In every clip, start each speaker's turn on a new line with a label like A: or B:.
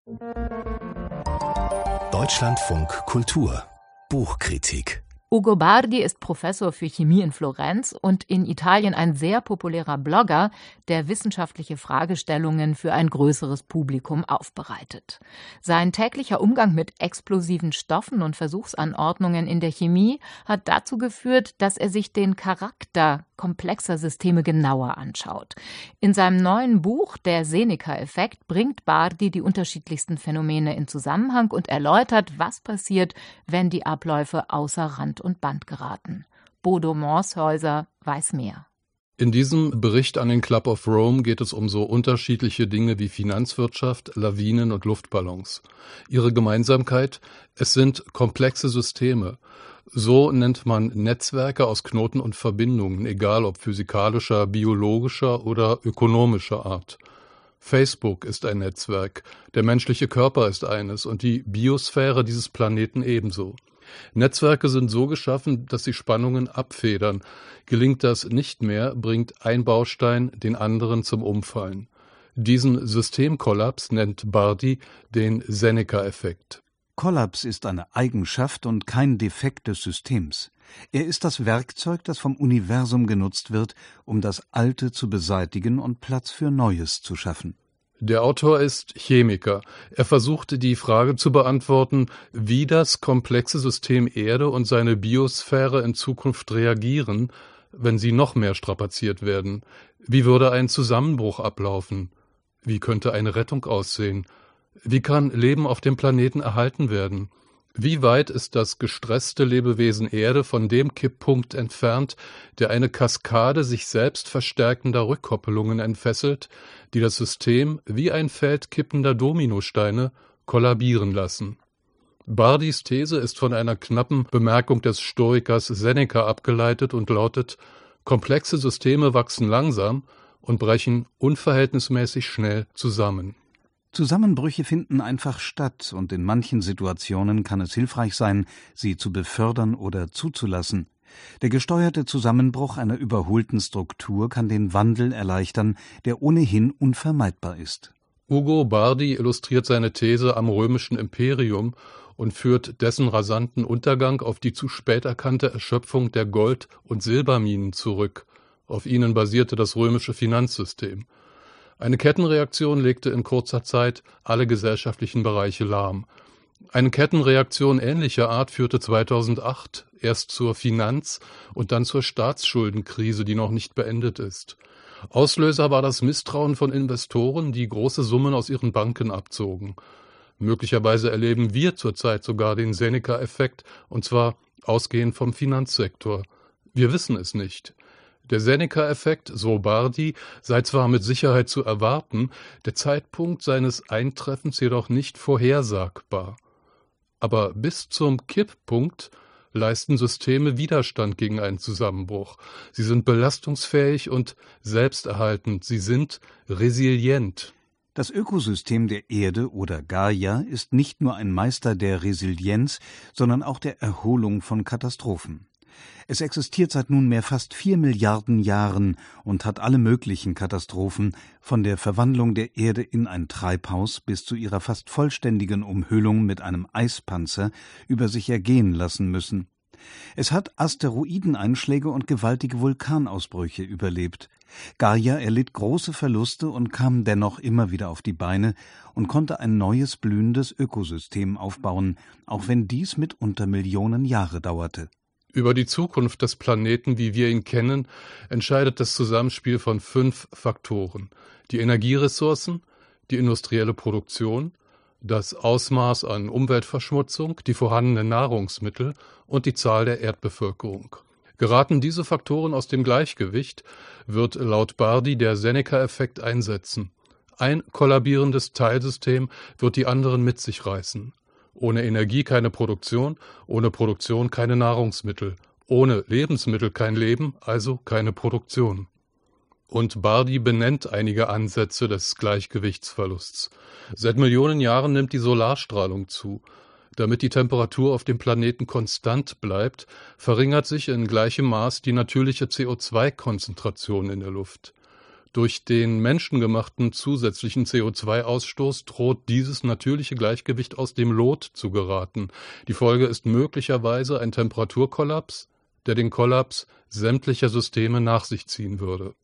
A: Deutschlandfunk Kultur Buchkritik.
B: Ugo Bardi ist Professor für Chemie in Florenz und in Italien ein sehr populärer Blogger, der wissenschaftliche Fragestellungen für ein größeres Publikum aufbereitet. Sein täglicher Umgang mit explosiven Stoffen und Versuchsanordnungen in der Chemie hat dazu geführt, dass er sich den Charakter komplexer Systeme genauer anschaut. In seinem neuen Buch Der Seneca-Effekt bringt Bardi die unterschiedlichsten Phänomene in Zusammenhang und erläutert, was passiert, wenn die Abläufe außer Rand und Band geraten. Bodo Morshäuser weiß mehr.
C: In diesem Bericht an den Club of Rome geht es um so unterschiedliche Dinge wie Finanzwirtschaft, Lawinen und Luftballons. Ihre Gemeinsamkeit: es sind komplexe Systeme. So nennt man Netzwerke aus Knoten und Verbindungen, egal ob physikalischer, biologischer oder ökonomischer Art. Facebook ist ein Netzwerk, der menschliche Körper ist eines und die Biosphäre dieses Planeten ebenso. Netzwerke sind so geschaffen, dass sie Spannungen abfedern. Gelingt das nicht mehr, bringt ein Baustein den anderen zum Umfallen. Diesen Systemkollaps nennt Bardi den Seneca-Effekt.
D: Kollaps ist eine Eigenschaft und kein Defekt des Systems. Er ist das Werkzeug, das vom Universum genutzt wird, um das Alte zu beseitigen und Platz für Neues zu schaffen.
C: Der Autor ist Chemiker. Er versuchte die Frage zu beantworten, wie das komplexe System Erde und seine Biosphäre in Zukunft reagieren, wenn sie noch mehr strapaziert werden. Wie würde ein Zusammenbruch ablaufen? Wie könnte eine Rettung aussehen? Wie kann Leben auf dem Planeten erhalten werden? Wie weit ist das gestresste Lebewesen Erde von dem Kipppunkt entfernt, der eine Kaskade sich selbst verstärkender Rückkoppelungen entfesselt, die das System wie ein Feld kippender Dominosteine kollabieren lassen? Bardis These ist von einer knappen Bemerkung des Stoikers Seneca abgeleitet und lautet: Komplexe Systeme wachsen langsam und brechen unverhältnismäßig schnell zusammen.
D: Zusammenbrüche finden einfach statt, und in manchen Situationen kann es hilfreich sein, sie zu befördern oder zuzulassen. Der gesteuerte Zusammenbruch einer überholten Struktur kann den Wandel erleichtern, der ohnehin unvermeidbar ist.
C: Ugo Bardi illustriert seine These am römischen Imperium und führt dessen rasanten Untergang auf die zu spät erkannte Erschöpfung der Gold- und Silberminen zurück. Auf ihnen basierte das römische Finanzsystem. Eine Kettenreaktion legte in kurzer Zeit alle gesellschaftlichen Bereiche lahm. Eine Kettenreaktion ähnlicher Art führte 2008 erst zur Finanz- und dann zur Staatsschuldenkrise, die noch nicht beendet ist. Auslöser war das Misstrauen von Investoren, die große Summen aus ihren Banken abzogen. Möglicherweise erleben wir zurzeit sogar den Seneca-Effekt, und zwar ausgehend vom Finanzsektor. Wir wissen es nicht. Der Seneca-Effekt, so Bardi, sei zwar mit Sicherheit zu erwarten, der Zeitpunkt seines Eintreffens jedoch nicht vorhersagbar. Aber bis zum Kipppunkt leisten Systeme Widerstand gegen einen Zusammenbruch. Sie sind belastungsfähig und selbsterhaltend. Sie sind resilient.
D: Das Ökosystem der Erde oder Gaia ist nicht nur ein Meister der Resilienz, sondern auch der Erholung von Katastrophen. Es existiert seit nunmehr fast 4 Milliarden Jahren und hat alle möglichen Katastrophen, von der Verwandlung der Erde in ein Treibhaus bis zu ihrer fast vollständigen Umhüllung mit einem Eispanzer, über sich ergehen lassen müssen. Es hat Asteroideneinschläge und gewaltige Vulkanausbrüche überlebt. Gaia erlitt große Verluste und kam dennoch immer wieder auf die Beine und konnte ein neues blühendes Ökosystem aufbauen, auch wenn dies mitunter Millionen Jahre dauerte.
C: Über die Zukunft des Planeten, wie wir ihn kennen, entscheidet das Zusammenspiel von 5 Faktoren: die Energieressourcen, die industrielle Produktion, das Ausmaß an Umweltverschmutzung, die vorhandenen Nahrungsmittel und die Zahl der Erdbevölkerung. Geraten diese Faktoren aus dem Gleichgewicht, wird laut Bardi der Seneca-Effekt einsetzen. Ein kollabierendes Teilsystem wird die anderen mit sich reißen. Ohne Energie keine Produktion, ohne Produktion keine Nahrungsmittel, ohne Lebensmittel kein Leben, also keine Produktion. Und Bardi benennt einige Ansätze des Gleichgewichtsverlusts. Seit Millionen Jahren nimmt die Solarstrahlung zu. Damit die Temperatur auf dem Planeten konstant bleibt, verringert sich in gleichem Maß die natürliche CO2-Konzentration in der Luft. Durch den menschengemachten zusätzlichen CO2-Ausstoß droht dieses natürliche Gleichgewicht aus dem Lot zu geraten. Die Folge ist möglicherweise ein Temperaturkollaps, der den Kollaps sämtlicher Systeme nach sich ziehen würde.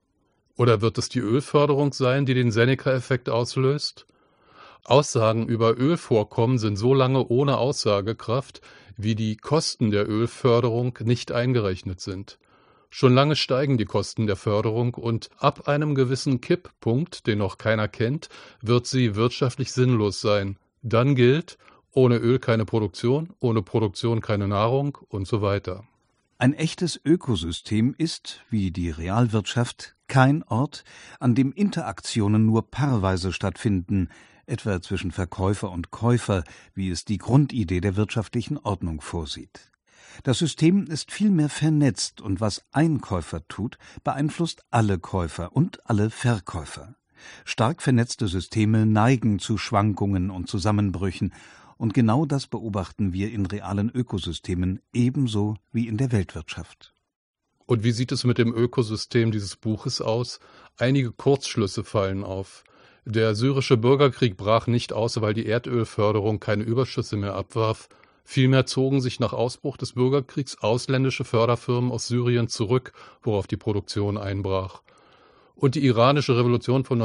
C: Oder wird es die Ölförderung sein, die den Seneca-Effekt auslöst? Aussagen über Ölvorkommen sind so lange ohne Aussagekraft, wie die Kosten der Ölförderung nicht eingerechnet sind. Schon lange steigen die Kosten der Förderung und ab einem gewissen Kipppunkt, den noch keiner kennt, wird sie wirtschaftlich sinnlos sein. Dann gilt, ohne Öl keine Produktion, ohne Produktion keine Nahrung und so weiter.
D: Ein echtes Ökosystem ist, wie die Realwirtschaft, kein Ort, an dem Interaktionen nur paarweise stattfinden, etwa zwischen Verkäufer und Käufer, wie es die Grundidee der wirtschaftlichen Ordnung vorsieht. Das System ist vielmehr vernetzt und was ein Käufer tut, beeinflusst alle Käufer und alle Verkäufer. Stark vernetzte Systeme neigen zu Schwankungen und Zusammenbrüchen und genau das beobachten wir in realen Ökosystemen ebenso wie in der Weltwirtschaft.
C: Und wie sieht es mit dem Ökosystem dieses Buches aus? Einige Kurzschlüsse fallen auf. Der syrische Bürgerkrieg brach nicht aus, weil die Erdölförderung keine Überschüsse mehr abwarf. Vielmehr zogen sich nach Ausbruch des Bürgerkriegs ausländische Förderfirmen aus Syrien zurück, worauf die Produktion einbrach. Und die iranische Revolution von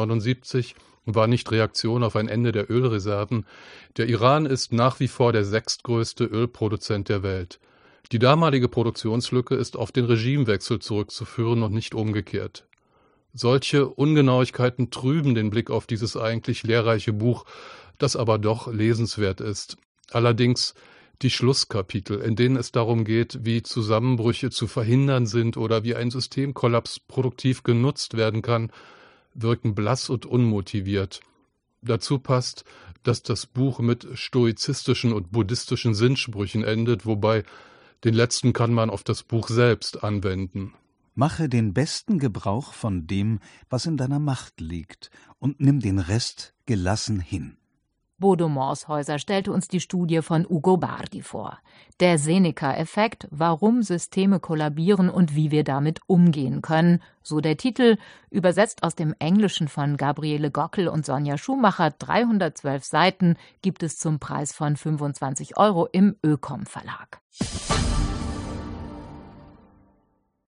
C: 1979 war nicht Reaktion auf ein Ende der Ölreserven. Der Iran ist nach wie vor der sechstgrößte Ölproduzent der Welt. Die damalige Produktionslücke ist auf den Regimewechsel zurückzuführen und nicht umgekehrt. Solche Ungenauigkeiten trüben den Blick auf dieses eigentlich lehrreiche Buch, das aber doch lesenswert ist. Allerdings die Schlusskapitel, in denen es darum geht, wie Zusammenbrüche zu verhindern sind oder wie ein Systemkollaps produktiv genutzt werden kann, wirken blass und unmotiviert. Dazu passt, dass das Buch mit stoizistischen und buddhistischen Sinnsprüchen endet, wobei den letzten kann man auf das Buch selbst anwenden.
D: Mache den besten Gebrauch von dem, was in deiner Macht liegt, und nimm den Rest gelassen hin.
B: Bodo Morshäuser stellte uns die Studie von Ugo Bardi vor. Der Seneca-Effekt, warum Systeme kollabieren und wie wir damit umgehen können, so der Titel, übersetzt aus dem Englischen von Gabriele Gockel und Sonja Schumacher, 312 Seiten, gibt es zum Preis von 25 € im Ökom Verlag.